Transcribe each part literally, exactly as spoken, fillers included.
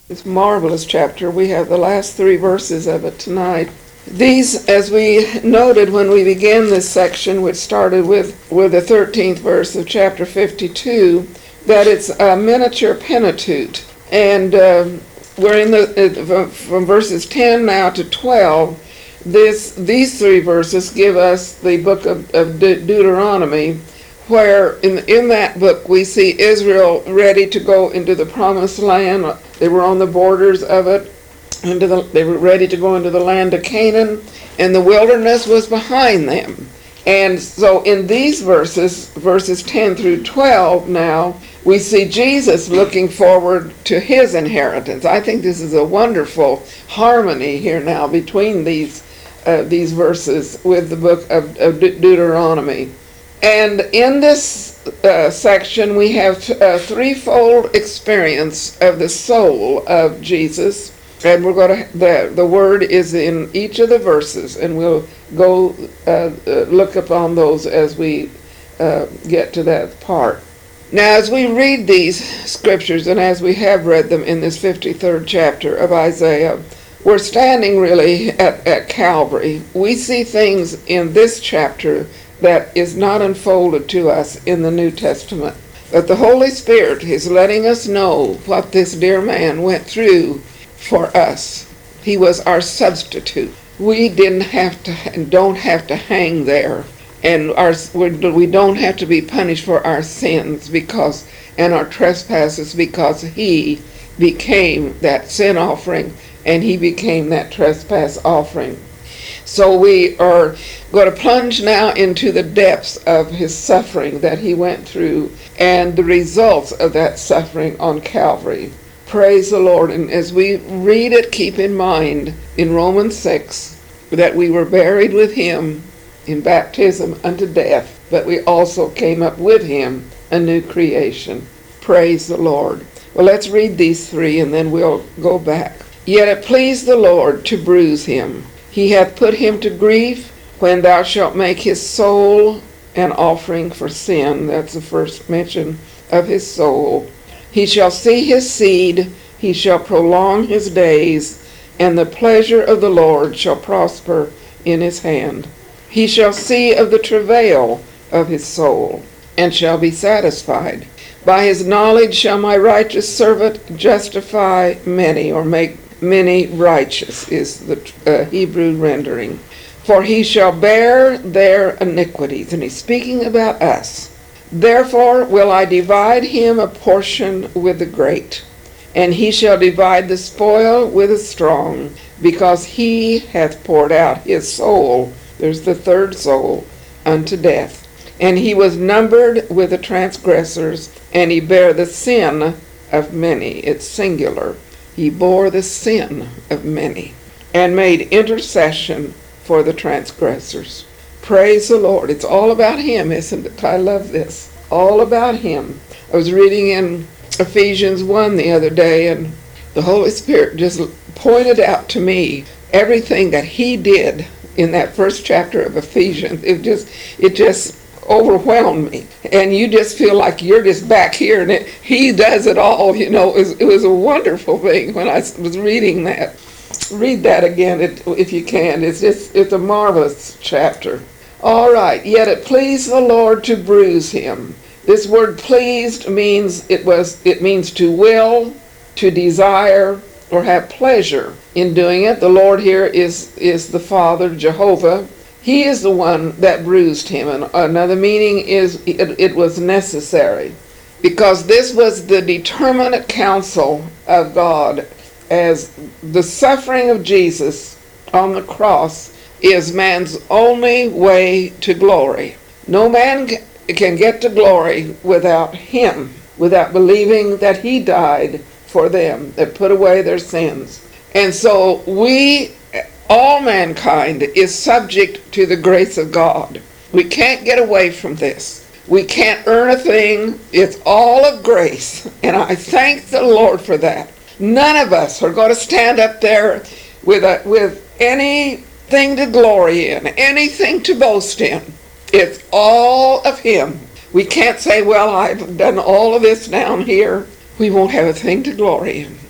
This marvelous chapter. We have the last three verses of it tonight. These, as we noted when we began this section, which started with, with the thirteenth verse of chapter fifty-two, that it's a miniature Pentateuch. And um, we're in the, uh, from verses ten now to twelve, this, these three verses give us the book of, of De- Deuteronomy, where in, in that book we see Israel ready to go into the promised land. They were on the borders of it. Into the, they were ready to go into the land of Canaan, and the wilderness was behind them. And so in these verses, verses ten through twelve now, we see Jesus looking forward to his inheritance. I think this is a wonderful harmony here now between these uh, these verses with the book of, of De- Deuteronomy. And in this uh, section, we have a threefold experience of the soul of Jesus. And we're going to, the, the word is in each of the verses, and we'll go uh, uh, look upon those as we uh, get to that part. Now, as we read these scriptures, and as we have read them in this fifty-third chapter of Isaiah, we're standing really at, at Calvary. We see things in this chapter that is not unfolded to us in the New Testament. But the Holy Spirit is letting us know what this dear man went through for us. He was our substitute. We didn't have to and don't have to hang there, and our we don't have to be punished for our sins because and our trespasses, because he became that sin offering and he became that trespass offering. So we are going to plunge now into the depths of his suffering that he went through and the results of that suffering on Calvary. Praise the Lord. And as we read it, keep in mind in Romans six that we were buried with him in baptism unto death, but we also came up with him a new creation. Praise the Lord. Well, let's read these three and then we'll go back. Yet it pleased the Lord to bruise him. He hath put him to grief when thou shalt make his soul an offering for sin. That's the first mention of his soul. He shall see his seed, he shall prolong his days, and the pleasure of the Lord shall prosper in his hand. He shall see of the travail of his soul, and shall be satisfied. By his knowledge shall my righteous servant justify many, or make many righteous, is the uh, Hebrew rendering. For he shall bear their iniquities. And he's speaking about us. Therefore will I divide him a portion with the great, and he shall divide the spoil with the strong, because he hath poured out his soul, there's the third soul, unto death. And he was numbered with the transgressors, and he bare the sin of many. It's singular. He bore the sin of many, and made intercession for the transgressors. Praise the Lord. It's all about him, isn't it? I love this. All about him. I was reading in Ephesians one the other day, and the Holy Spirit just pointed out to me everything that he did in that first chapter of Ephesians. It just, it just overwhelmed me. And you just feel like you're just back here, and it, he does it all. You know, it was, it was a wonderful thing when I was reading that. Read that again if you can. It's just, it's a marvelous chapter. All right. Yet it pleased the Lord to bruise him. This word pleased means it was, it means to will, to desire, or have pleasure in doing it. The Lord here is, is the Father, Jehovah. He is the one that bruised him. And another meaning is it, it was necessary, because this was the determinate counsel of God, as the suffering of Jesus on the cross is man's only way to glory. No man can get to glory without him, without believing that he died for them, that put away their sins. And so we, all mankind, is subject to the grace of God. We can't get away from this. We can't earn a thing. It's all of grace. And I thank the Lord for that. None of us are going to stand up there with a, with anything to glory in, anything to boast in. It's all of him. We can't say, well, I've done all of this down here. We won't have a thing to glory in.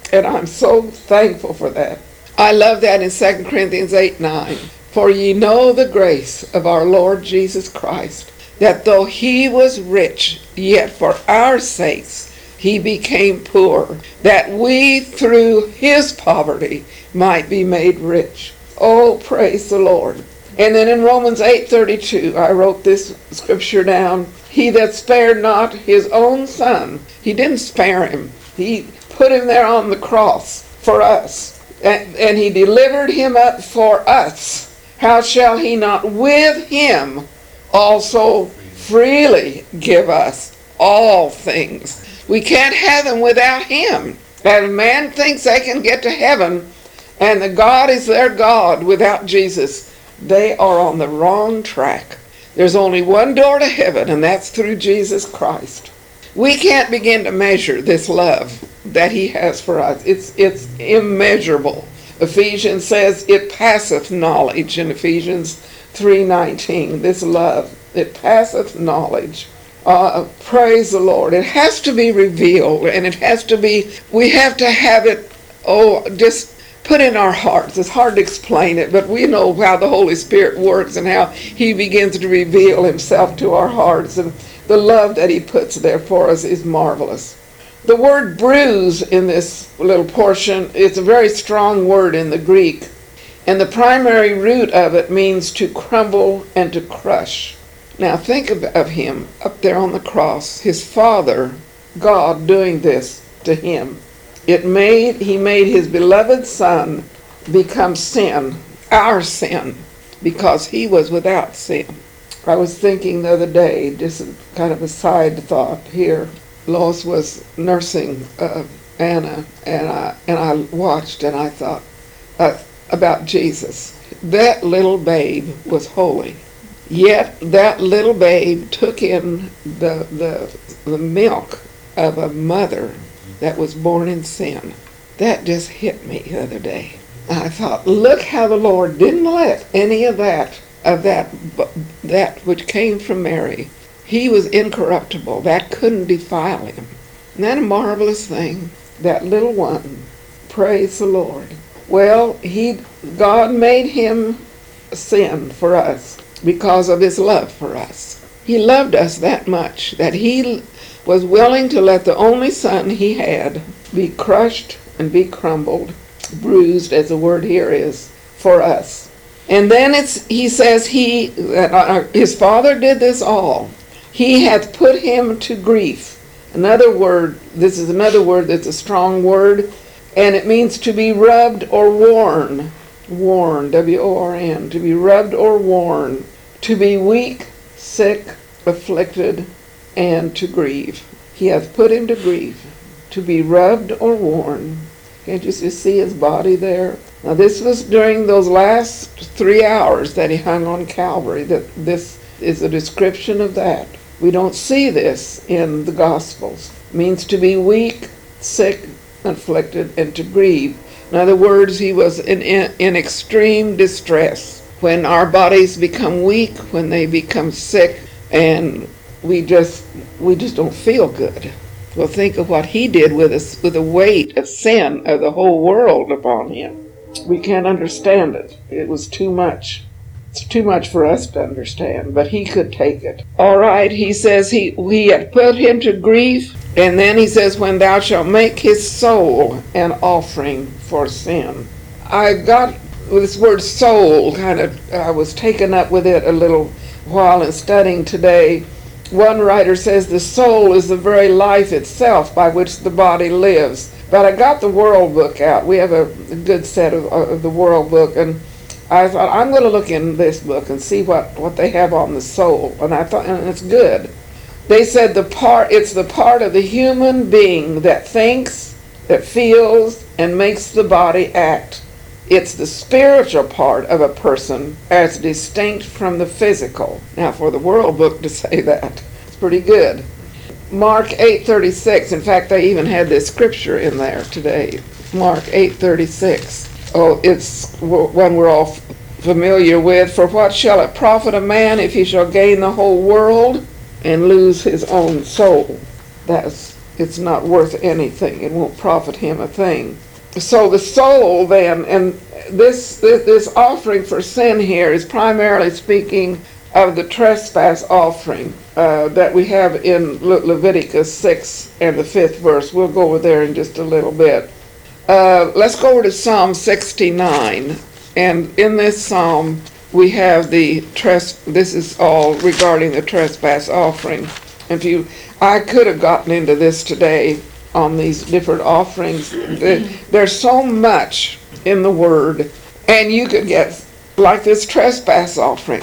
And I'm so thankful for that. I love that in Second Corinthians eight nine. For ye know the grace of our Lord Jesus Christ, that though he was rich, yet for our sakes he became poor, that we through his poverty might be made rich. Oh, praise the Lord. And then in Romans eight thirty-two, I wrote this scripture down. He that spared not his own son, he didn't spare him. He put him there on the cross for us, and, and he delivered him up for us. How shall he not with him also freely give us all things? We can't have them without him. And man thinks they can get to heaven, and the God is their God without Jesus. They are on the wrong track. There's only one door to heaven, and that's through Jesus Christ. We can't begin to measure this love that he has for us. It's, it's immeasurable. Ephesians says it passeth knowledge in Ephesians three nineteen. This love, it passeth knowledge. Uh, praise the Lord. It has to be revealed, and it has to be, we have to have it, oh, just put in our hearts. It's hard to explain it, but we know how the Holy Spirit works and how he begins to reveal himself to our hearts, and the love that he puts there for us is marvelous. The word bruise in this little portion, it's a very strong word in the Greek, and the primary root of it means to crumble and to crush. Now think of, of him up there on the cross, his Father, God, doing this to him. It made, he made his beloved Son become sin, our sin, because he was without sin. I was thinking the other day, just kind of a side thought here. Lois was nursing uh, Anna, and I, and I watched and I thought uh, about Jesus. That little babe was holy. Yet that little babe took in the, the, the milk of a mother that was born in sin. That just hit me the other day. I thought, look how the Lord didn't let any of that, of that, that which came from Mary. He was incorruptible. That couldn't defile him. Isn't that a marvelous thing? That little one. Praise the Lord. Well, he, God made him sin for us because of his love for us. He loved us that much that he was willing to let the only son he had be crushed and be crumbled, bruised, as the word here is, for us. And then it's he says he uh, his Father did this all. He hath put him to grief. Another word, this is another word that's a strong word, and it means to be rubbed or worn. Worn, W O R N, to be rubbed or worn, to be weak, sick, afflicted, and to grieve. He hath put him to grief, to be rubbed or worn. Can't you just see his body there? Now this was during those last three hours that he hung on Calvary. That this is a description of that. We don't see this in the Gospels. It means to be weak, sick, afflicted, and to grieve. In other words, he was in, in, in extreme distress. When our bodies become weak, when they become sick, and we just we just don't feel good. Well, think of what he did with us, with the weight of sin of the whole world upon him. We can't understand it. It was too much. It's too much for us to understand, but he could take it. All right, he says he, he had put him to grief, and then he says, when thou shalt make his soul an offering for sin. I got this word soul, kind of, I was taken up with it a little while in studying today. One writer says the soul is the very life itself by which the body lives. But I got the World Book out. We have a good set of, of the World Book, and I thought, I'm going to look in this book and see what, what they have on the soul. And I thought, and it's good. They said the part, it's the part of the human being that thinks, that feels, and makes the body act. It's the spiritual part of a person as distinct from the physical. Now, for the World Book to say that, it's pretty good. Mark eight thirty-six, in fact, they even had this scripture in there today. Mark eight thirty-six. Oh, it's one we're all familiar with. For what shall it profit a man if he shall gain the whole world and lose his own soul? That's it's not worth anything. It won't profit him a thing. So the soul then, and this, this, this offering for sin here is primarily speaking of the trespass offering uh, that we have in Le- Leviticus six and the fifth verse. We'll go over there in just a little bit. Uh, let's go over to Psalm sixty-nine. And in this psalm, we have the tres. This is all regarding the trespass offering. If you, I could have gotten into this today on these different offerings. There's so much in the Word, and you could get like this trespass offering.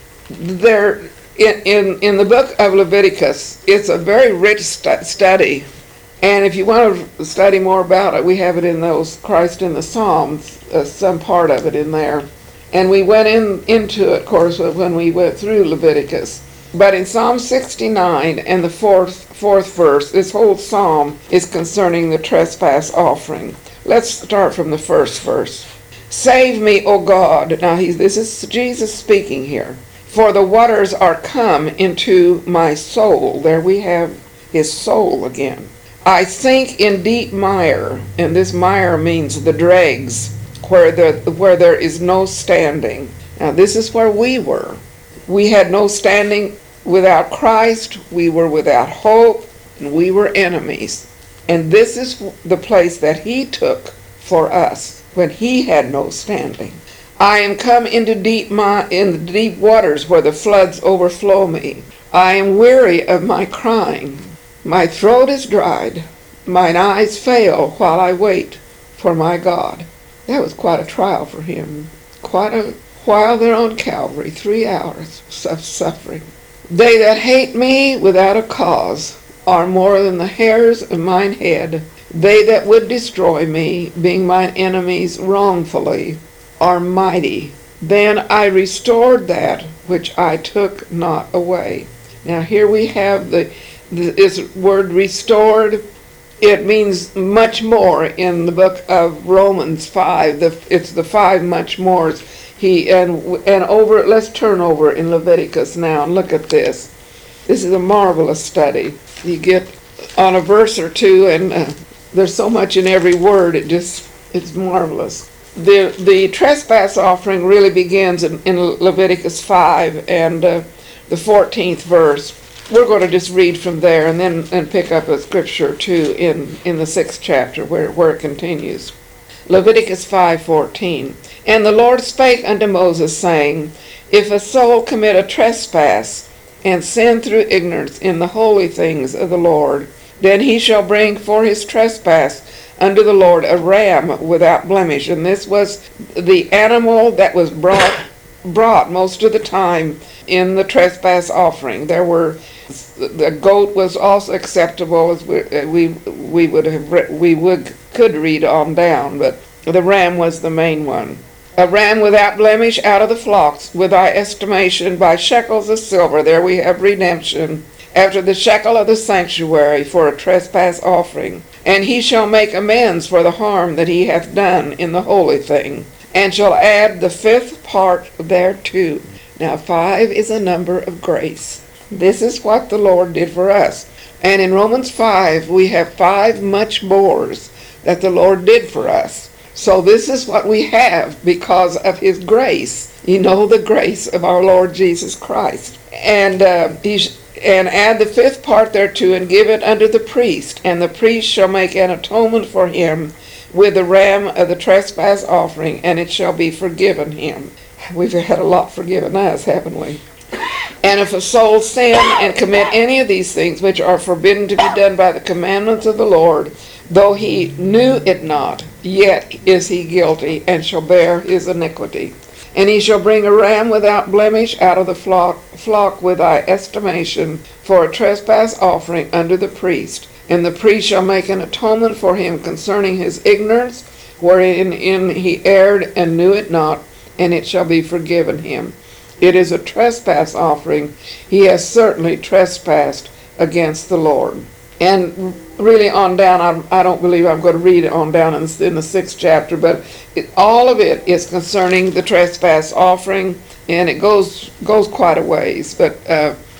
There, in in, in the book of Leviticus, it's a very rich stu- study. And if you want to study more about it, we have it in those Christ in the Psalms, uh, some part of it in there. And we went in into it, of course, when we went through Leviticus. But in Psalm sixty-nine and the fourth fourth verse, this whole psalm is concerning the trespass offering. Let's start from the first verse. Save me, O God. Now, he's, this is Jesus speaking here. For the waters are come into my soul. There we have his soul again. I sink in deep mire, and this mire means the dregs, where there, where there is no standing. Now, this is where we were. We had no standing without Christ. We were without hope, and we were enemies. And this is the place that he took for us when he had no standing. I am come into deep mi- in the deep waters where the floods overflow me. I am weary of my crying. My throat is dried. Mine eyes fail while I wait for my God. That was quite a trial for him. Quite a while there on Calvary, three hours of suffering. They that hate me without a cause are more than the hairs of mine head. They that would destroy me, being mine enemies wrongfully, are mighty. Then I restored that which I took not away. Now here we have the this word restored. It means much more in the book of Romans five. The, it's the five much mores. He and and over. Let's turn over in Leviticus now and look at this. This is a marvelous study. You get on a verse or two, and uh, there's so much in every word. It just it's marvelous. The the trespass offering really begins in, in Leviticus five and uh, the fourteenth verse. We're going to just read from there and then and pick up a scripture too in, in the sixth chapter where, where it continues. Leviticus five fourteen. And the Lord spake unto Moses, saying, If a soul commit a trespass, and sin through ignorance in the holy things of the Lord, then he shall bring for his trespass unto the Lord a ram without blemish. And this was the animal that was brought brought most of the time in the trespass offering. There were the goat was also acceptable, as we we, we would have re- we would could read on down, but the ram was the main one. A ram without blemish out of the flocks, with thy estimation by shekels of silver. There we have redemption, after the shekel of the sanctuary, for a trespass offering. And he shall make amends for the harm that he hath done in the holy thing, and shall add the fifth part thereto. Now five is a number of grace. This is what the Lord did for us. And in Romans five, we have five much mores that the Lord did for us. So this is what we have because of his grace. You know, the grace of our Lord Jesus Christ. And uh, he sh- and add the fifth part thereto, and give it unto the priest. And the priest shall make an atonement for him with the ram of the trespass offering, and it shall be forgiven him. We've had a lot forgiven us, haven't we? And if a soul sin and commit any of these things which are forbidden to be done by the commandments of the Lord, though he knew it not, yet is he guilty, and shall bear his iniquity. And he shall bring a ram without blemish out of the flock, flock with thy estimation, for a trespass offering unto the priest. And the priest shall make an atonement for him concerning his ignorance, wherein in he erred and knew it not, and it shall be forgiven him. It is a trespass offering. He has certainly trespassed against the Lord. And really on down, I, I don't believe I'm going to read it on down in, in the sixth chapter, but it, all of it is concerning the trespass offering, and it goes goes quite a ways. But uh,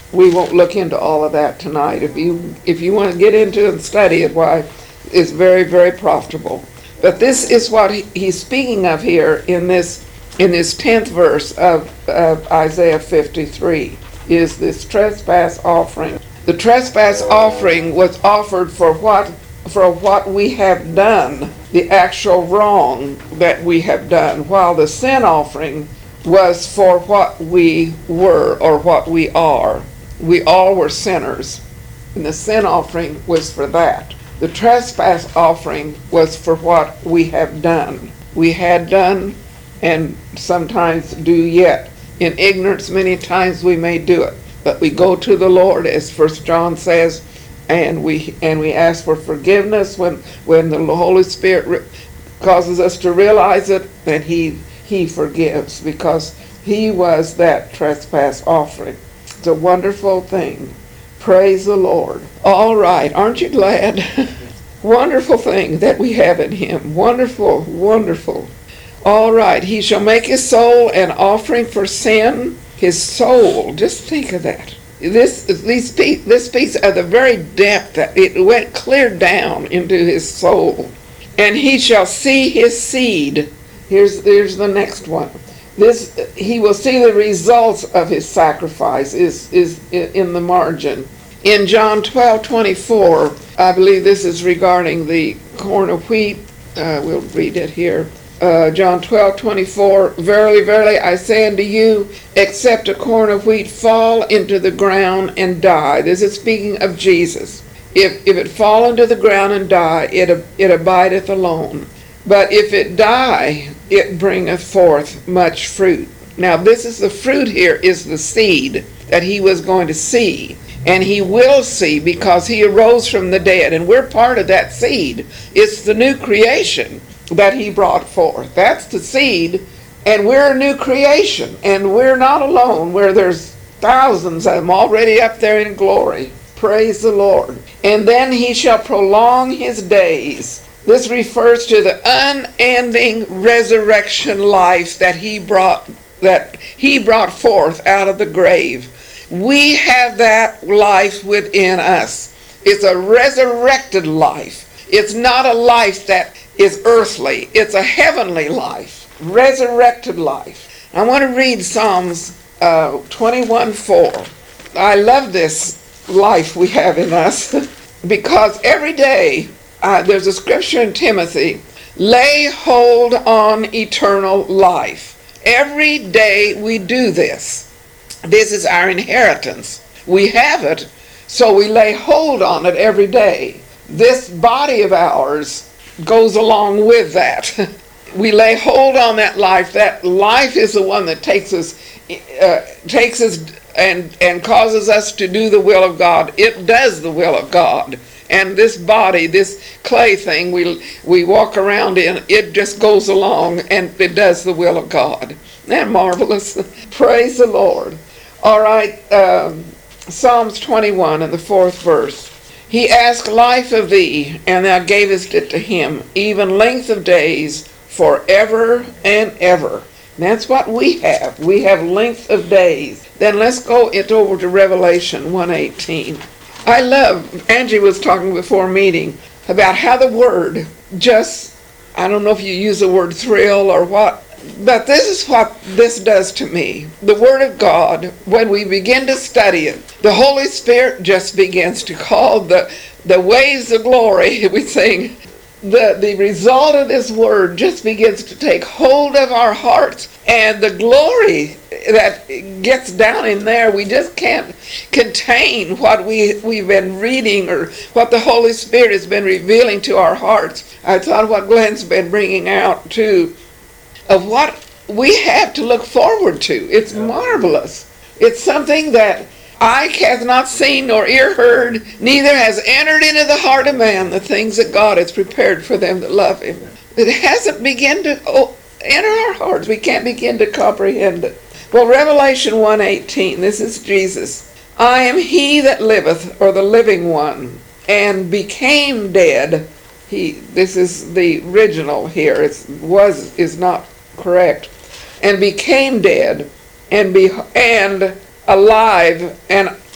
we won't look into all of that tonight. If you if you want to get into it and study it, why, it's very, very profitable. But this is what he, he's speaking of here in this in this tenth verse of, of Isaiah fifty-three, is this trespass offering. The trespass offering was offered for what for what we have done, the actual wrong that we have done, while the sin offering was for what we were or what we are. We all were sinners, and the sin offering was for that. The trespass offering was for what we have done. We had done, and sometimes do yet. In ignorance, many times we may do it, but we go to the Lord, as First John says, and we and we ask for forgiveness when when the Holy Spirit re- causes us to realize it, and He He forgives, because He was that trespass offering. It's a wonderful thing. Praise the Lord. All right, aren't you glad? Wonderful thing that we have in Him. Wonderful, wonderful. All right, He shall make His soul an offering for sin. His soul, just think of that. This these this piece of the very depth that it went clear down into His soul. And He shall see His seed. Here's here's the next one. This He will see the results of His sacrifice is is in the margin. In John twelve twenty-four, I believe this is regarding the corn of wheat. Uh, we'll read it here. Uh, John twelve twenty-four, verily, verily, I say unto you, except a corn of wheat fall into the ground and die. This is speaking of Jesus. If if it fall into the ground and die, it it abideth alone. But if it die, it bringeth forth much fruit. Now this is the fruit here, is the seed that He was going to see. And He will see, because He arose from the dead. And we're part of that seed. It's the new creation that He brought forth. That's the seed, and we're a new creation, and we're not alone, where there's thousands of them already up there in glory. Praise the Lord. And then He shall prolong His days. This refers to the unending resurrection life that He brought that He brought forth out of the grave. We have that life within us. It's a resurrected life. It's not a life that is earthly. It's a heavenly life, resurrected life. I want to read Psalms uh, twenty-one four. I love this life we have in us because every day uh, there's a scripture in Timothy, lay hold on eternal life. Every day we do this. This is our inheritance. We have it, so we lay hold on it every day. This body of ours goes along with that. We lay hold on that life. That life is the one that takes us, uh, takes us and and causes us to do the will of God. It does the will of God. And this body, this clay thing we we walk around in, it just goes along and it does the will of God. Isn't that marvelous? Praise the Lord. All right, um, Psalms twenty-one and the fourth verse. He asked life of thee, and thou gavest it to him, even length of days, forever and ever. And that's what we have. We have length of days. Then let's go it over to Revelation one eighteen. I love, Angie was talking before meeting about how the word just, I don't know if you use the word thrill or what, but this is what this does to me. The Word of God, when we begin to study it, the Holy Spirit just begins to call the, the waves of glory. We sing, the, the result of this Word just begins to take hold of our hearts. And the glory that gets down in there, we just can't contain what we, we've been reading or what the Holy Spirit has been revealing to our hearts. I thought what Glenn's been bringing out too, of what we have to look forward to. It's marvelous. It's something that eye hath not seen nor ear heard, neither has entered into the heart of man the things that God has prepared for them that love Him. It hasn't begun to oh, enter our hearts. We can't begin to comprehend it. Well, Revelation one eighteen, this is Jesus. I am He that liveth, or the living one, and became dead. He. This is the original here. It was is not correct. And became dead, and be and alive, and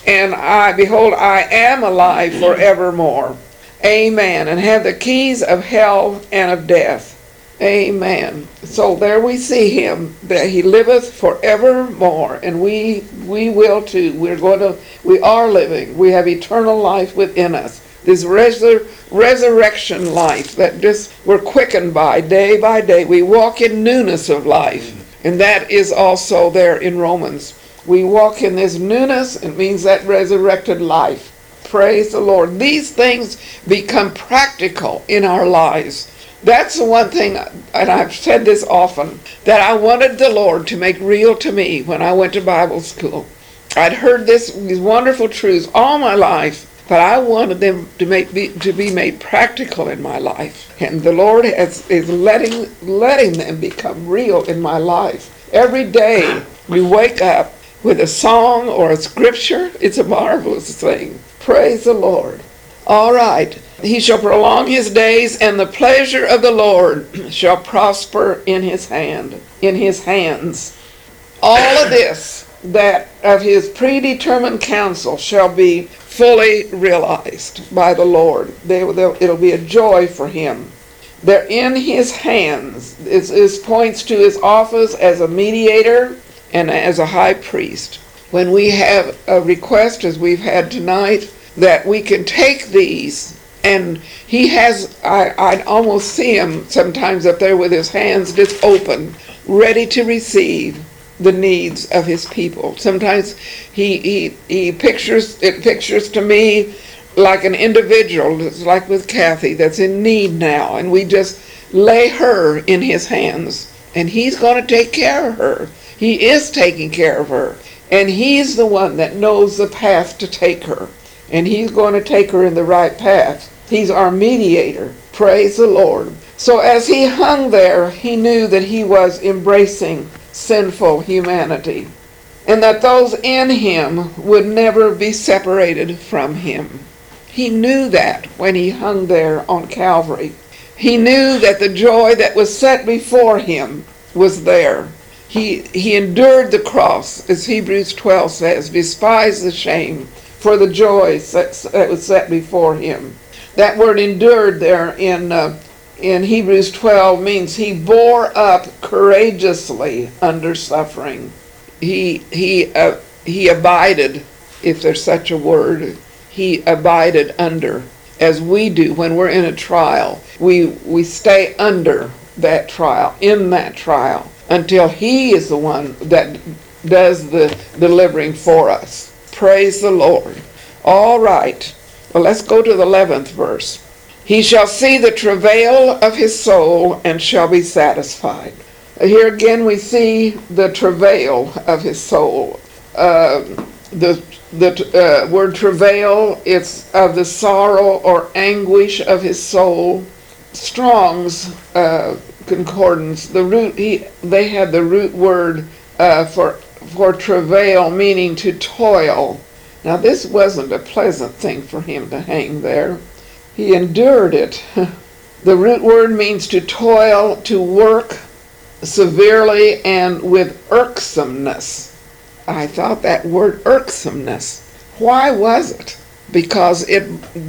And I, behold, I am alive forevermore. Amen. And have the keys of hell and of death. Amen. So there we see him, that he liveth forevermore, and we we will too. We're going to, we are living. We have eternal life within us. This resur- resurrection life that just we're quickened by day by day. We walk in newness of life, and that is also there in Romans. We walk in this newness. It means that resurrected life. Praise the Lord. These things become practical in our lives. That's the one thing, and I've said this often, that I wanted the Lord to make real to me when I went to Bible school. I'd heard this, these wonderful truths all my life, but I wanted them to make be, to be made practical in my life. And the Lord has, is letting letting them become real in my life. Every day we wake up with a song or a scripture. It's a marvelous thing. Praise the Lord. All right. He shall prolong his days, and the pleasure of the Lord shall prosper in his hand, in his hands. All of this, that of his predetermined counsel, shall be fully realized by the Lord. They, it'll be a joy for him. They're in his hands. This, this points to his office as a mediator and as a high priest. When we have a request, as we've had tonight, that we can take these, and he has, I, I almost see him sometimes up there with his hands just open, ready to receive the needs of his people. Sometimes he he, he pictures, it pictures to me like an individual, it's like with Kathy, that's in need now, and we just lay her in his hands, and he's going to take care of her. He is taking care of her, and he's the one that knows the path to take her. And he's going to take her in the right path. He's our mediator. Praise the Lord. So as he hung there, he knew that he was embracing sinful humanity, and that those in him would never be separated from him. He knew that when he hung there on Calvary. He knew that the joy that was set before him was there. He, he endured the cross, as Hebrews twelve says, despised the shame, for the joy that was set before him. That word endured there in uh, in Hebrews twelve means he bore up courageously under suffering. He he uh, he abided, if there's such a word. He abided under, as we do when we're in a trial. We we stay under that trial, in that trial, until he is the one that does the delivering for us. Praise the Lord. All right. Well, let's go to the eleventh verse. He shall see the travail of his soul and shall be satisfied. Here again we see the travail of his soul. Uh, the the uh, word travail, it's of the sorrow or anguish of his soul. Strong's uh, concordance, the root he they had the root word uh, for for travail, meaning to toil. Now this wasn't a pleasant thing for him to hang there. He endured it. The root word means to toil, to work severely and with irksomeness. I thought that word irksomeness. Why was it? Because it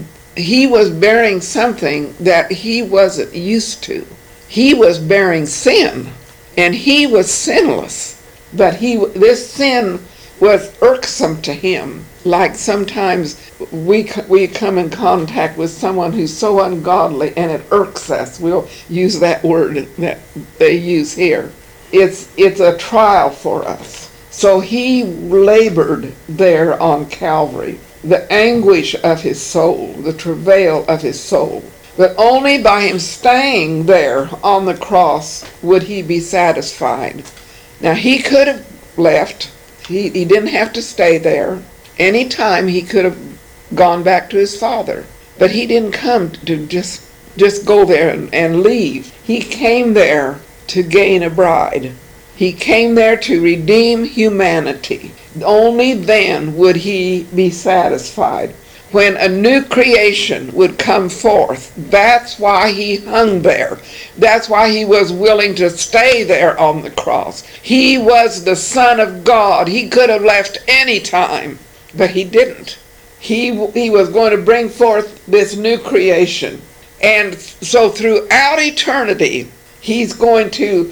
he was bearing something that he wasn't used to. He was bearing sin, and he was sinless. But he this sin was irksome to him. Like sometimes we we come in contact with someone who's so ungodly and it irks us. We'll use that word that they use here. It's it's a trial for us. So he labored there on Calvary, the anguish of his soul, the travail of his soul. But only by him staying there on the cross would he be satisfied. Now he could have left. He, he didn't have to stay there. Any time he could have gone back to his Father. But he didn't come to just just go there and, and leave. He came there to gain a bride. He came there to redeem humanity. Only then would he be satisfied. When a new creation would come forth, that's why he hung there. That's why he was willing to stay there on the cross. He was the Son of God. He could have left any time. but he didn't. He, he was going to bring forth this new creation. And so throughout eternity, he's going to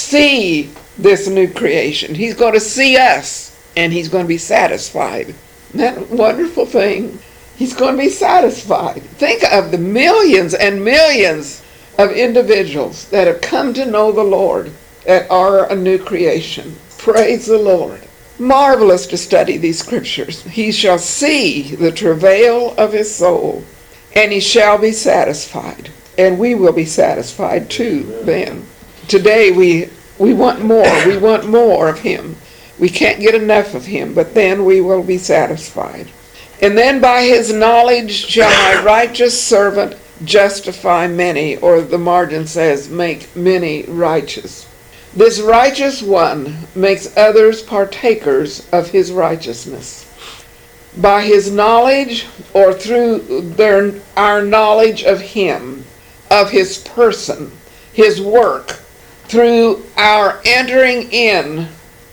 see this new creation. He's going to see us, and he's going to be satisfied. Isn't that a wonderful thing? He's going to be satisfied. Think of the millions and millions of individuals that have come to know the Lord, that are a new creation. Praise the Lord. Marvelous to study these scriptures. He shall see the travail of his soul, and he shall be satisfied. And we will be satisfied too then. Today we we want more. We want more of him. We can't get enough of him, but then we will be satisfied. And then by his knowledge shall my righteous servant justify many, or the margin says, make many righteous. This righteous one makes others partakers of his righteousness. By his knowledge, or through their, our knowledge of him, of his person, his work, through our entering in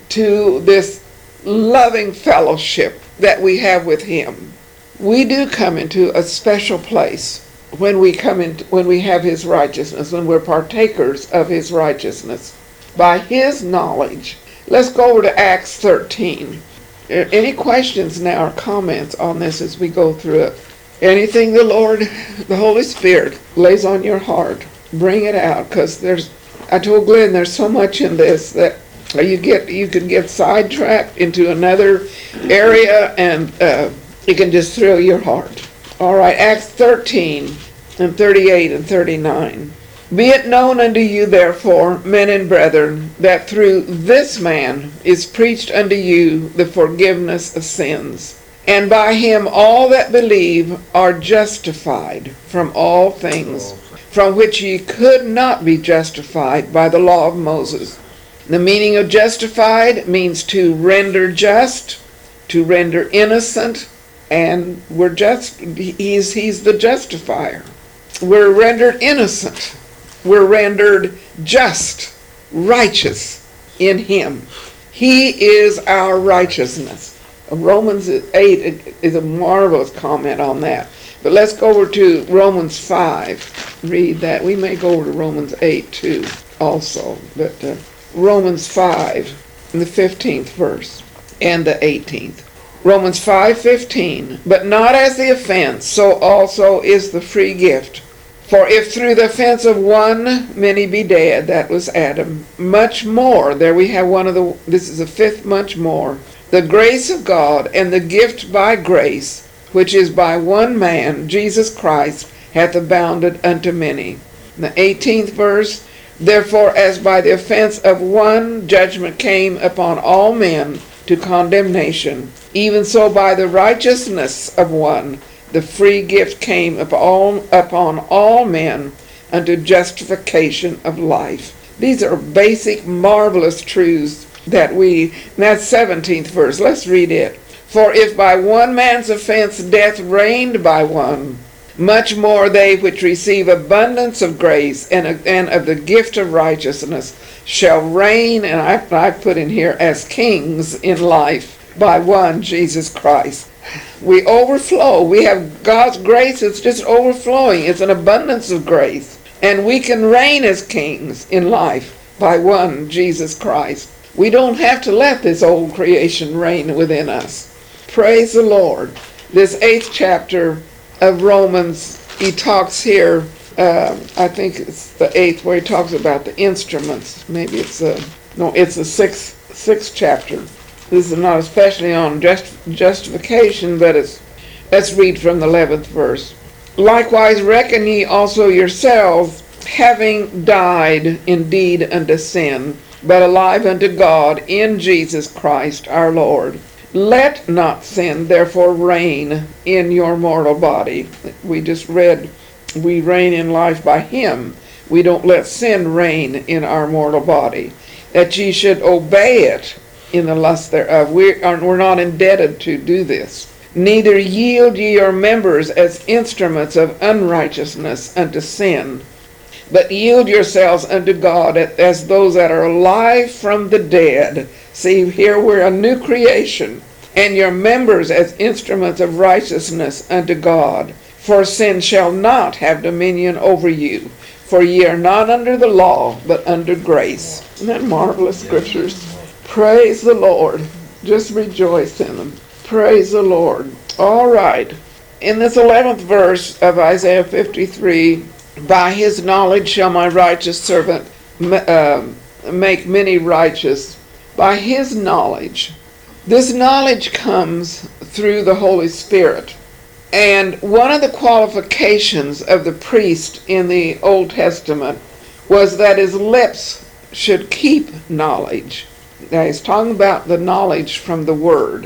to this loving fellowship that we have with him, we do come into a special place when we come in, when we have his righteousness, when we're partakers of his righteousness. By his knowledge. Let's go over to Acts thirteen. Any questions now or comments on this as we go through it? Anything the Lord, the Holy Spirit, lays on your heart, bring it out, because there's, I told Glenn, there's so much in this that you get, you can get sidetracked into another area, and uh, it can just thrill your heart. All right, Acts thirteen and thirty-eight and thirty-nine. Be it known unto you, therefore, men and brethren, that through this man is preached unto you the forgiveness of sins. And by him all that believe are justified from all things, from which ye could not be justified by the law of Moses. The meaning of justified means to render just, to render innocent, and we're just, he's, he's the justifier. We're rendered innocent. We're rendered just, righteous in him. He is our righteousness. Romans eight is a marvelous comment on that. But let's go over to Romans five. Read that. We may go over to Romans eight too also. But uh, Romans five, in the fifteenth verse, and the eighteenth. Romans five fifteen. But not as the offense, so also is the free gift. For if through the offense of one many be dead, that was Adam, much more, there we have one of the, this is the fifth much more, the grace of God and the gift by grace, which is by one man, Jesus Christ, hath abounded unto many. In the eighteenth verse, therefore as by the offense of one judgment came upon all men to condemnation, even so by the righteousness of one, the free gift came upon, upon all men unto justification of life. These are basic, marvelous truths that we, that's seventeenth verse, let's read it. For if by one man's offense death reigned by one, much more they which receive abundance of grace and, and of the gift of righteousness shall reign, and I, I put in here, as kings in life by one, Jesus Christ. We overflow. We have God's grace. It's just overflowing. It's an abundance of grace. And we can reign as kings in life by one, Jesus Christ. We don't have to let this old creation reign within us. Praise the Lord. This eighth chapter of Romans, he talks here, uh, I think it's the eighth where he talks about the instruments. Maybe it's a, no, it's the sixth, sixth chapter. This is not especially on just, justification, but it's, let's read from the eleventh verse. Likewise reckon ye also yourselves, having died indeed unto sin, but alive unto God in Jesus Christ our Lord. Let not sin therefore reign in your mortal body. We just read, we reign in life by him. We don't let sin reign in our mortal body, that ye should obey it in the lust thereof. We are, we're not indebted to do this. Neither yield ye your members as instruments of unrighteousness unto sin, but yield yourselves unto God as those that are alive from the dead. See, here we're a new creation. and your members as instruments of righteousness unto God. For sin shall not have dominion over you, for ye are not under the law, but under grace. Isn't that marvelous scriptures? Praise the Lord. Just rejoice in them. Praise the Lord. All right. In this eleventh verse of Isaiah fifty-three, by his knowledge shall my righteous servant uh, make many righteous. By his knowledge. This knowledge comes through the Holy Spirit. And one of the qualifications of the priest in the Old Testament was that his lips should keep knowledge. Now he's talking about the knowledge from the Word.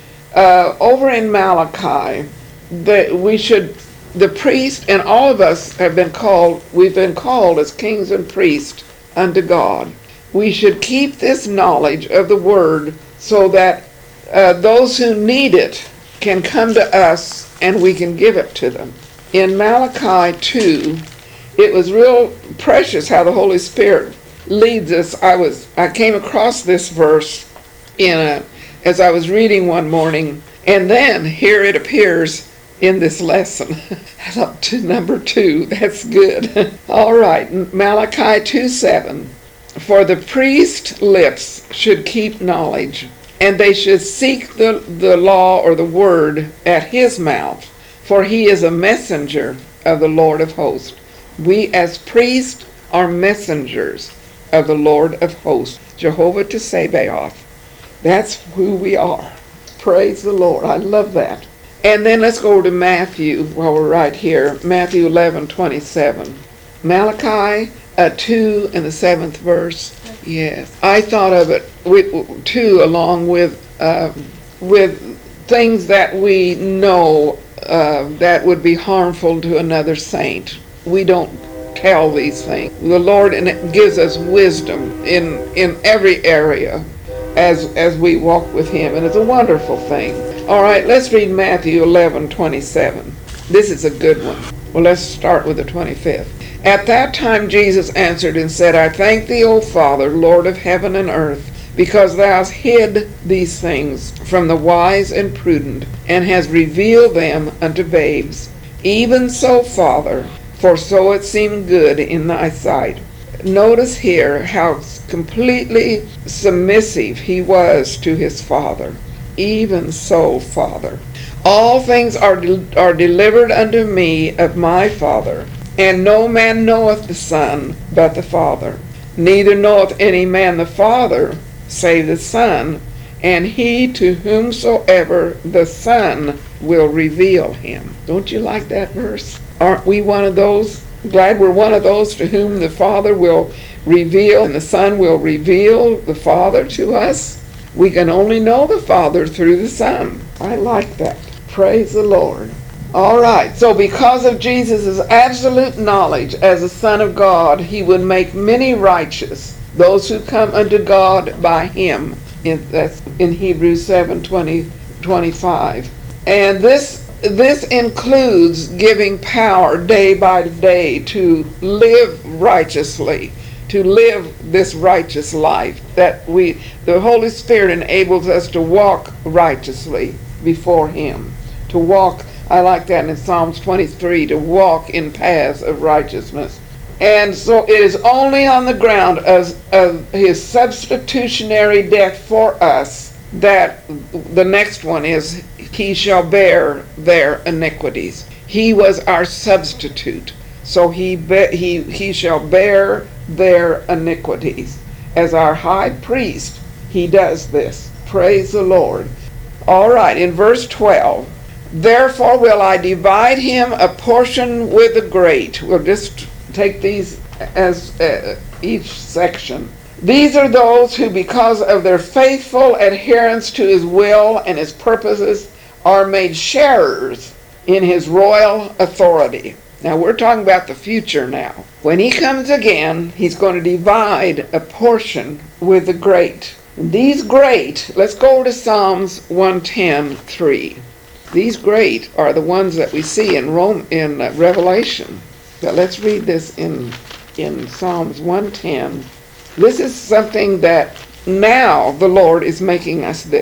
Uh, over in Malachi, the, we should, the priest and all of us have been called, we've been called as kings and priests unto God. We should keep this knowledge of the Word so that uh, those who need it can come to us and we can give it to them. In Malachi two, it was real precious how the Holy Spirit leads us. I was I came across this verse in a, as I was reading one morning, and then here it appears in this lesson. Up to number two. That's good. All right, Malachi two seven. For the priest's lips should keep knowledge, and they should seek the, the law or the word at his mouth, for he is a messenger of the Lord of hosts. We as priests are messengers of the Lord of hosts, Jehovah Tsabaoth. That's who we are. Praise the Lord. I love that. And then let's go to Matthew while we're right here. Matthew eleven twenty-seven. Malachi uh, two in the seventh verse. Yes, I thought of it with, too, along with uh, with things that we know uh, that would be harmful to another saint. We don't tell these things. The Lord gives us wisdom in in every area as as we walk with Him, and it's a wonderful thing. All right, let's read Matthew eleven twenty-seven. This is a good one. Well, let's start with the twenty-fifth. At that time Jesus answered and said, I thank thee, O Father, Lord of heaven and earth, because thou hast hid these things from the wise and prudent, and hast revealed them unto babes. Even so, Father, for so it seemed good in thy sight. Notice here how completely submissive he was to his Father. Even so, Father. All things are, de- are delivered unto me of my Father. And no man knoweth the Son but the Father. Neither knoweth any man the Father save the Son, and he to whomsoever the Son will reveal him. Don't you like that verse? Aren't we one of those? Glad we're one of those to whom the Father will reveal, and the Son will reveal the Father to us. We can only know the Father through the Son. I like that. Praise the Lord. All right, so because of Jesus' absolute knowledge as the Son of God, he would make many righteous, those who come unto God by him. In, that's in Hebrews seven twenty, twenty-five. And this, this includes giving power day by day to live righteously, to live this righteous life, that we, the Holy Spirit enables us to walk righteously before him, to walk, I like that in Psalms twenty-three, to walk in paths of righteousness. And so it is only on the ground of, of his substitutionary death for us that the next one is, he shall bear their iniquities. He was our substitute, so he be, he he shall bear their iniquities. As our high priest, he does this. Praise the Lord. All right, in verse twelve, therefore will I divide him a portion with the great. We'll just take these as uh, each section. These are those who, because of their faithful adherence to his will and his purposes, are made sharers in his royal authority. Now we're talking about the future now. When he comes again, he's going to divide a portion with the great. These great, let's go to Psalms one ten, three. These great are the ones that we see in Rome, in uh, Revelation. But let's read this in in Psalms one ten. This is something that now the Lord is making us this.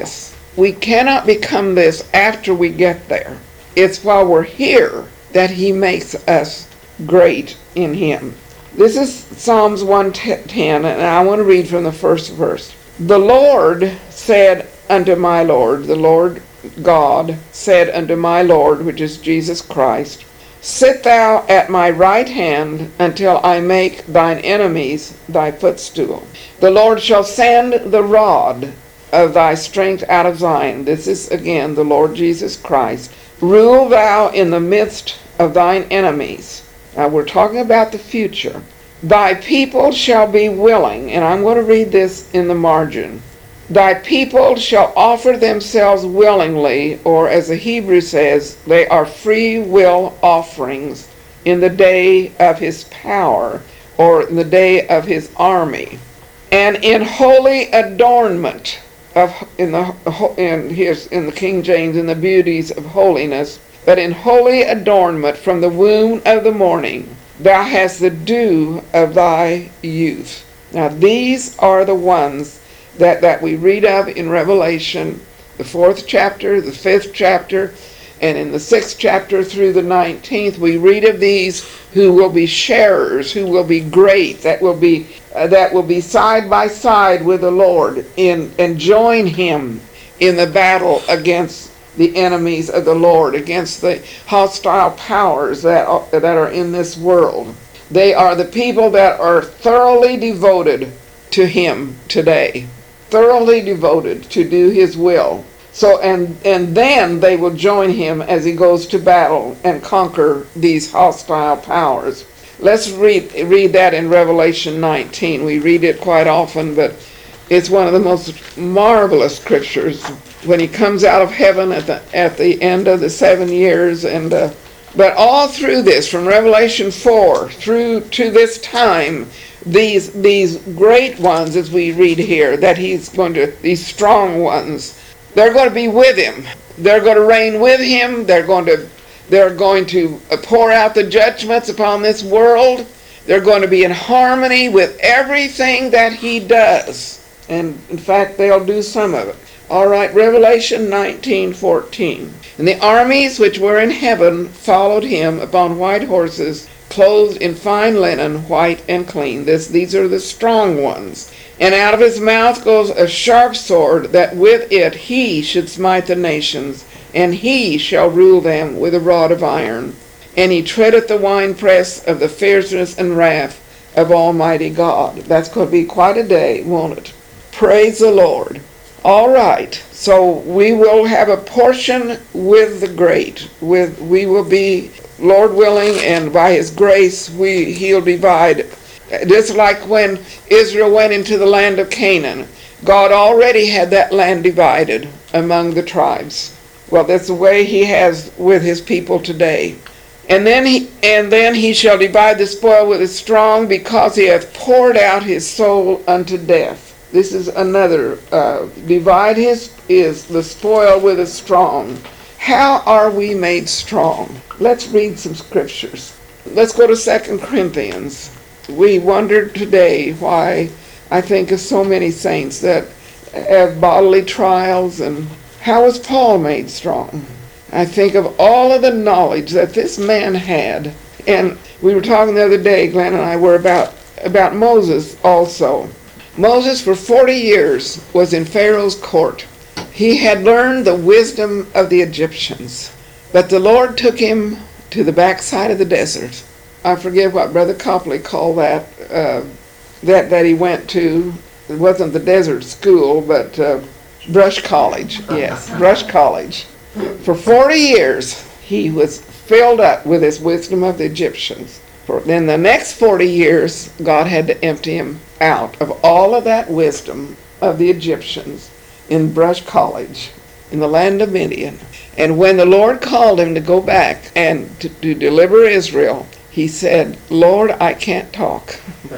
we cannot become this after we get there. It's while we're here that he makes us great in him. This is Psalms one ten, and I want to read from the first verse. The Lord said unto my Lord, the Lord God said unto my Lord, which is Jesus Christ, sit thou at my right hand until I make thine enemies thy footstool. The Lord shall send the rod of thy strength out of Zion. This is again the Lord Jesus Christ. Rule thou in the midst of thine enemies. Now we're talking about the future. Thy people shall be willing, and I'm going to read this in the margin. Thy people shall offer themselves willingly, or as the Hebrew says, they are free will offerings in the day of his power, or in the day of his army, and in holy adornment of in the in his in the King James, in the beauties of holiness, but in holy adornment from the womb of the morning, thou hast the dew of thy youth. Now these are the ones that, that we read of in Revelation, the fourth chapter, the fifth chapter, and in the sixth chapter through the nineteenth, we read of these who will be sharers, who will be great, that will be uh, that will be side by side with the Lord in and join him in the battle against the enemies of the Lord, against the hostile powers that are, that are in this world. They are the people that are thoroughly devoted to him today, thoroughly devoted to do his will. So and and then they will join him as he goes to battle and conquer these hostile powers. Let's read read that in Revelation nineteen. We read it quite often, but it's one of the most marvelous scriptures when he comes out of heaven at the at the end of the seven years. And uh, but all through this, from Revelation four through to this time, these these great ones, as we read here, that he's going to, these strong ones, they're going to be with him. They're going to reign with him. They're going to they're going to pour out the judgments upon this world. They're going to be in harmony with everything that he does. And in fact, they'll do some of it. All right, Revelation nineteen fourteen. And the armies which were in heaven followed him upon white horses, clothed in fine linen, white and clean. This, these are the strong ones. And out of his mouth goes a sharp sword, that with it he should smite the nations, and he shall rule them with a rod of iron. And he treadeth the winepress of the fierceness and wrath of Almighty God. That's going to be quite a day, won't it? Praise the Lord. All right, so we will have a portion with the great. With we will be, Lord willing, and by his grace, we he'll divide. Just like when Israel went into the land of Canaan, God already had that land divided among the tribes. Well, that's the way he has with his people today. And then he and then he shall divide the spoil with the strong, because he hath poured out his soul unto death. This is another, uh, divide his is the spoil with the strong. How are we made strong? Let's read some scriptures. Let's go to Second Corinthians. We wondered today why I think of so many saints that have bodily trials, and how was Paul made strong? I think of all of the knowledge that this man had. And we were talking the other day, Glenn and I were, about, about Moses also. Moses for forty years was in Pharaoh's court. He had learned the wisdom of the Egyptians, but the Lord took him to the backside of the desert. I forget what Brother Copley called that, uh, that, that he went to. It wasn't the desert school, but uh, Brush College. Yes, Brush College. For forty years, he was filled up with this wisdom of the Egyptians. For then the next forty years, God had to empty him out of all of that wisdom of the Egyptians in Brush College, in the land of Midian. And when the Lord called him to go back and to, to deliver Israel, he said, Lord, I can't talk.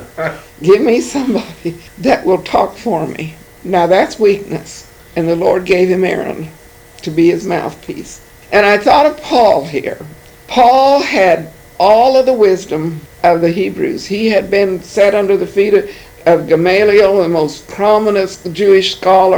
Give me somebody that will talk for me. Now that's weakness. And the Lord gave him Aaron to be his mouthpiece. And I thought of Paul here. Paul had all of the wisdom of the Hebrews. He had been set under the feet of, of Gamaliel, the most prominent Jewish scholar.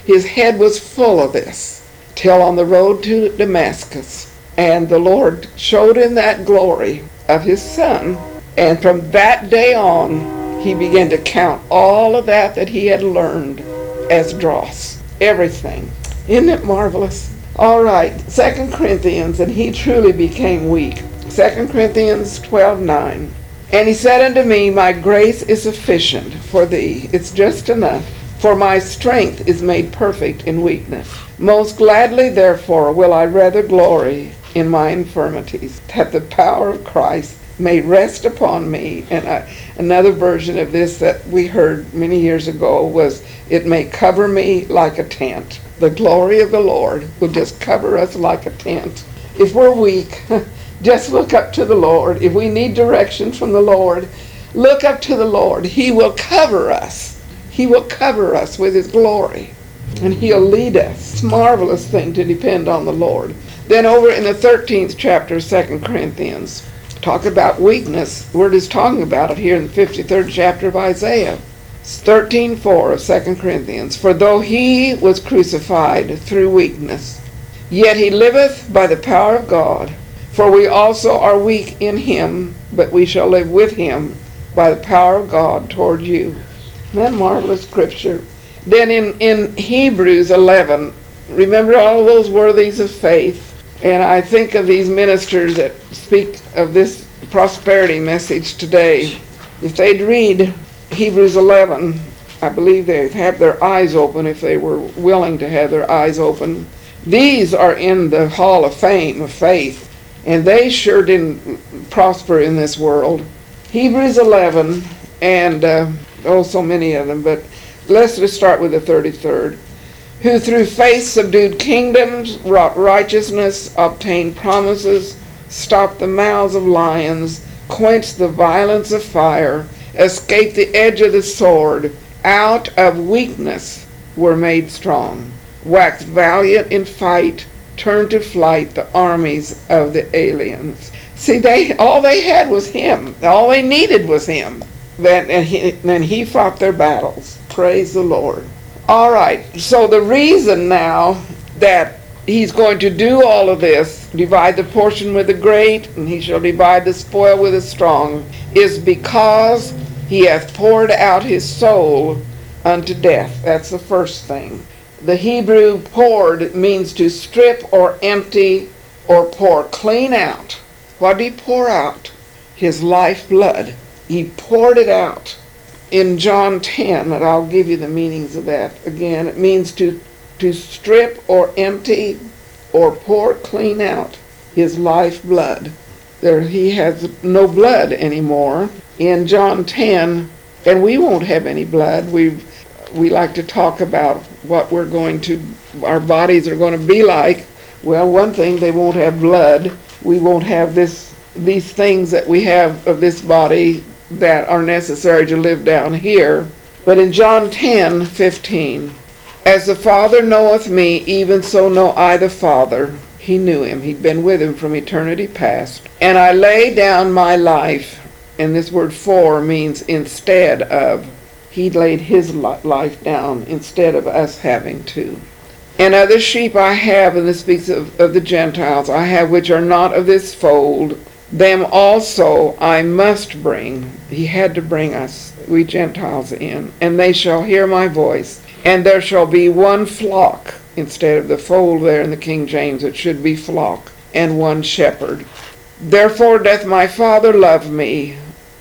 His head was full of this, till on the road to Damascus. And the Lord showed him that glory of his Son. And from that day on, he began to count all of that that he had learned as dross. Everything. Isn't it marvelous? All right, Second Corinthians, and he truly became weak. Second Corinthians twelve nine. And he said unto me, my grace is sufficient for thee. It's just enough. For my strength is made perfect in weakness. Most gladly, therefore, will I rather glory in my infirmities, that the power of Christ may rest upon me. And I, another version of this that we heard many years ago was, it may cover me like a tent. The glory of the Lord will just cover us like a tent. If we're weak, just look up to the Lord. If we need direction from the Lord, look up to the Lord. He will cover us. He will cover us with his glory. And he'll lead us. It's a marvelous thing to depend on the Lord. Then over in the thirteenth chapter of Second Corinthians, talk about weakness. We're just talking about it here in the fifty-third chapter of Isaiah. thirteen four of Second Corinthians. For though he was crucified through weakness, yet he liveth by the power of God. For we also are weak in him, but we shall live with him by the power of God toward you. Isn't that marvelous scripture? Then in, in Hebrews eleven, remember all those worthies of faith. And I think of these ministers that speak of this prosperity message today. If they'd read Hebrews eleven, I believe they'd have their eyes open if they were willing to have their eyes open. These are in the hall of fame of faith, and they sure didn't prosper in this world. Hebrews eleven, and uh, oh, so many of them, but let's just start with the thirty-third. Who through faith subdued kingdoms, wrought righteousness, obtained promises, stopped the mouths of lions, quenched the violence of fire, escaped the edge of the sword, out of weakness were made strong, waxed valiant in fight, turned to flight the armies of the aliens. See, they all they had was him. All they needed was him. Then and he, then he fought their battles. Praise the Lord. All right, so the reason now that he's going to do all of this, divide the portion with the great, and he shall divide the spoil with the strong, is because he hath poured out his soul unto death. That's the first thing. The Hebrew poured means to strip or empty or pour clean out. What did he pour out? His lifeblood. He poured it out. In John ten, and I'll give you the meanings of that again, it means to, to strip or empty or pour clean out his lifeblood. There, he has no blood anymore. In John ten, and we won't have any blood. We we like to talk about what we're going to, our bodies are going to be like. Well, one thing, they won't have blood. We won't have this these things that we have of this body that are necessary to live down here. But in John ten fifteen, as the Father knoweth me, even so know I the Father. He knew him. He'd been with him from eternity past. And I lay down my life, and this word for means instead of. He laid his life down instead of us having to. And other sheep I have, and this speaks of, of the Gentiles, I have which are not of this fold. Them also I must bring. He had to bring us, we Gentiles, in. And they shall hear my voice. And there shall be one flock, instead of the fold there in the King James, it should be flock, and one shepherd. Therefore doth my Father love me,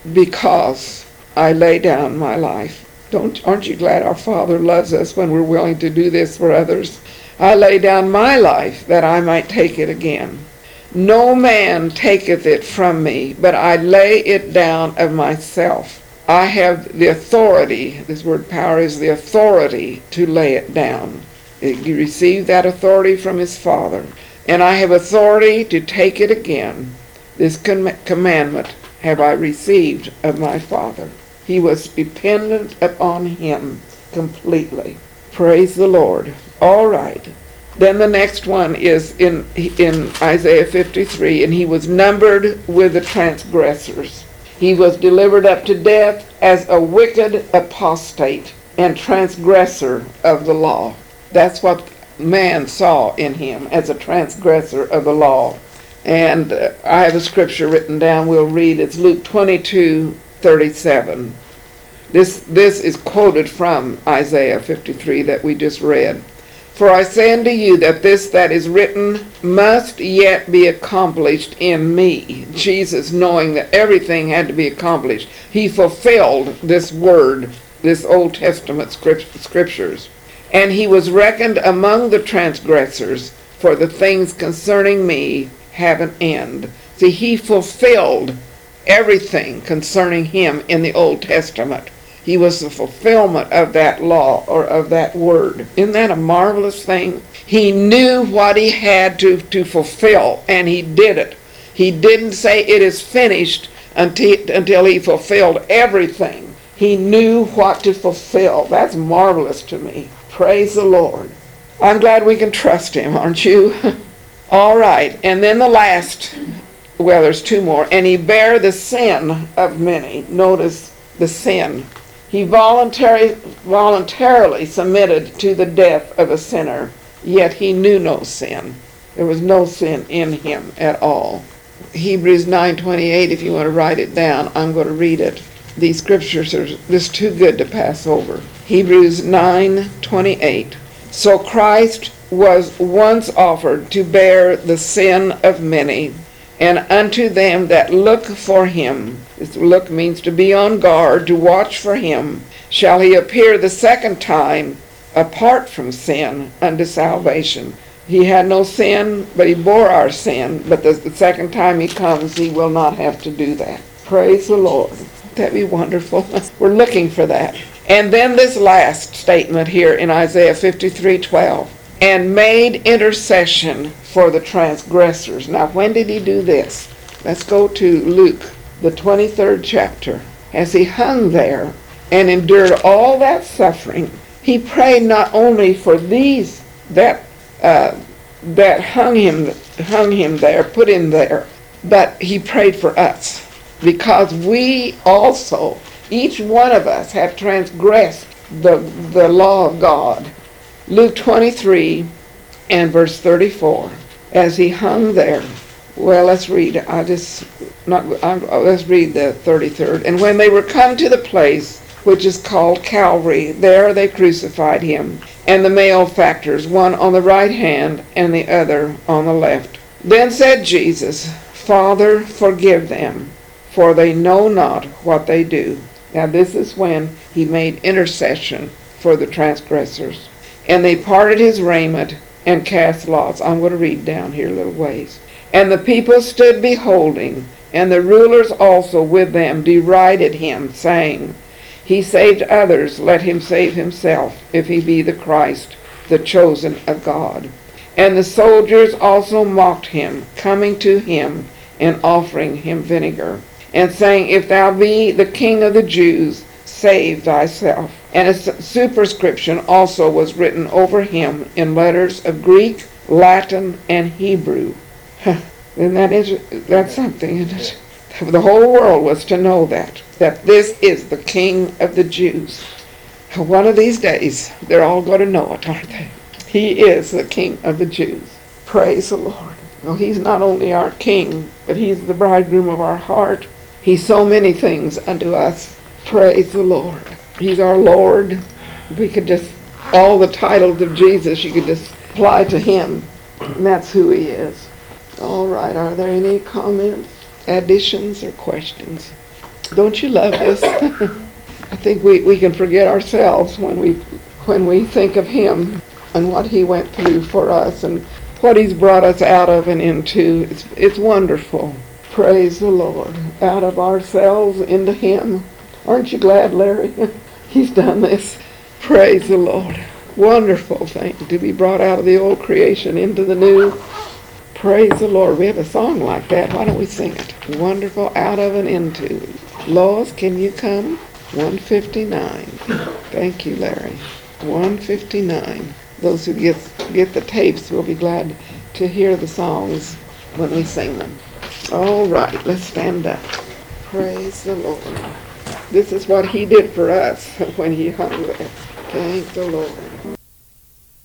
because I lay down my life. Don't, aren't you glad our Father loves us when we're willing to do this for others? I lay down my life that I might take it again. No man taketh it from me, but I lay it down of myself. I have the authority, this word power is the authority to lay it down. He received that authority from his Father. And I have authority to take it again. This com- commandment have I received of my Father. He was dependent upon him completely. Praise the Lord. All right. Then the next one is in in Isaiah fifty-three, and he was numbered with the transgressors. He was delivered up to death as a wicked apostate and transgressor of the law. That's what man saw in him, as a transgressor of the law. And uh, I have a scripture written down we'll read. It's Luke twenty-two thirty-seven. This, this is quoted from Isaiah fifty-three that we just read. For I say unto you that this that is written must yet be accomplished in me. Jesus, knowing that everything had to be accomplished, he fulfilled this word, this Old Testament script, scriptures. And he was reckoned among the transgressors, for the things concerning me have an end. See, he fulfilled everything concerning him in the Old Testament. He was the fulfillment of that law, or of that word. Isn't that a marvelous thing? He knew what he had to, to fulfill, and he did it. He didn't say it is finished until, until he fulfilled everything. He knew what to fulfill. That's marvelous to me. Praise the Lord. I'm glad we can trust him, aren't you? All right, and then the last, well, there's two more. And he bare the sin of many. Notice the sin. He voluntary, voluntarily submitted to the death of a sinner, yet he knew no sin. There was no sin in him at all. Hebrews nine twenty-eight, if you want to write it down, I'm going to read it. These scriptures are just too good to pass over. Hebrews nine twenty-eight. So Christ was once offered to bear the sin of many, and unto them that look for him, this look means to be on guard, to watch for him, shall he appear the second time, apart from sin, unto salvation. He had no sin, but he bore our sin, but the, the second time he comes, he will not have to do that. Praise the Lord. Wouldn't that be wonderful? We're looking for that. And then this last statement here in Isaiah fifty-three twelve. And made intercession for the transgressors. Now, when did he do this? Let's go to Luke, the twenty-third chapter. As he hung there and endured all that suffering, he prayed not only for these that uh, that hung him hung him there, put him there, but he prayed for us, because we also, each one of us, have transgressed the the law of God. Luke twenty-three and verse thirty-four. As he hung there, well, let's read. I just not. I'm, let's read the thirty-third. And when they were come to the place which is called Calvary, there they crucified him, and the malefactors, one on the right hand and the other on the left. Then said Jesus, Father, forgive them, for they know not what they do. Now this is when he made intercession for the transgressors. And they parted his raiment and cast lots. I'm going to read down here a little ways. And the people stood beholding, and the rulers also with them derided him, saying, He saved others, let him save himself, if he be the Christ, the chosen of God. And the soldiers also mocked him, coming to him and offering him vinegar, and saying, If thou be the King of the Jews, save thyself. And a superscription also was written over him in letters of Greek, Latin, and Hebrew. And that is, that's something, isn't it? The whole world was to know that, that this is the King of the Jews. One of these days, they're all going to know it, aren't they? He is the King of the Jews. Praise the Lord. Well, he's not only our King, but he's the bridegroom of our heart. He's so many things unto us. Praise the Lord. He's our Lord. We could just, all the titles of Jesus, you could just apply to him. And that's who he is. All right, are there any comments, additions, or questions? Don't you love this? I think we, we can forget ourselves when we when we think of him and what he went through for us and what he's brought us out of and into. It's, it's wonderful. Praise the Lord. Out of ourselves into him. Aren't you glad, Larry? He's done this. Praise the Lord. Wonderful thing to be brought out of the old creation into the new. Praise the Lord. We have a song like that. Why don't we sing it? Wonderful, out of and into. Lois, can you come? one fifty-nine. Thank you, Larry. one fifty-nine. Those who get, get the tapes will be glad to hear the songs when we sing them. All right, let's stand up. Praise the Lord. This is what he did for us when he hung there. Thank the Lord.